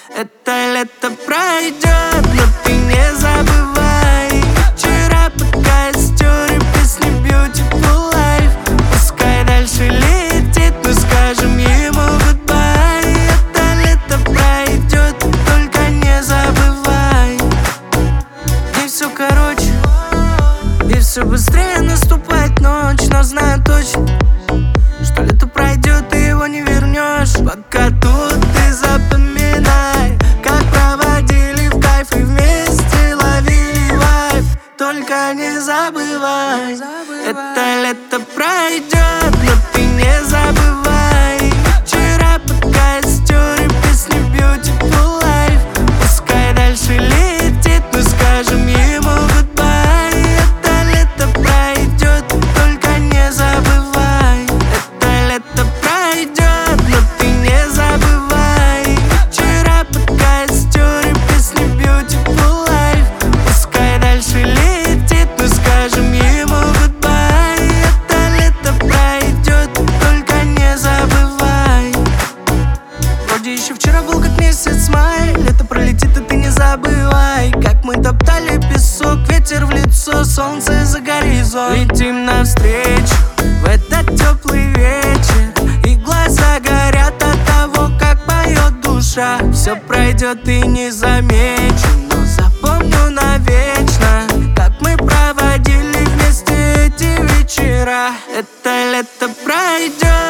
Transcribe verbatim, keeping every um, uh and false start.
Это лето пройдет, но ты не забывай. Вчера пока история песни Beautiful Life. Пускай дальше летит, но скажем ему goodbye. Это лето пройдет, только не забывай. И все короче, и все быстрее наступает ночь. Но знаю точно, что лето пройдет, ты его не вернешь. Пока тут ты запоминай, как проводили в кайф и вместе ловили вайб. Только не забывай, это лето пройдет, но ты не забывай. Вчера пока история песни Beautiful Life. Пускай дальше летит, но скажем ему goodbye. Это лето пройдет, только не забывай. Это лето пройдет, но ты не забывай. Вчера пока история песни Beautiful Life. Пускай дальше летит, но скажем ему goodbye. Это лето пройдет, только не забывай. Вроде еще вчера был как месяц май. Лето пролетит, и ты не забывай, как мы топтали песок, ветер в лицо, солнце за горизонт. Летим навстречу в этот теплый вечер, и глаза горят от того, как поет душа. Все пройдет и не замечу, но запомню навечно, как мы проводили вместе эти вечера. Это лето пройдет.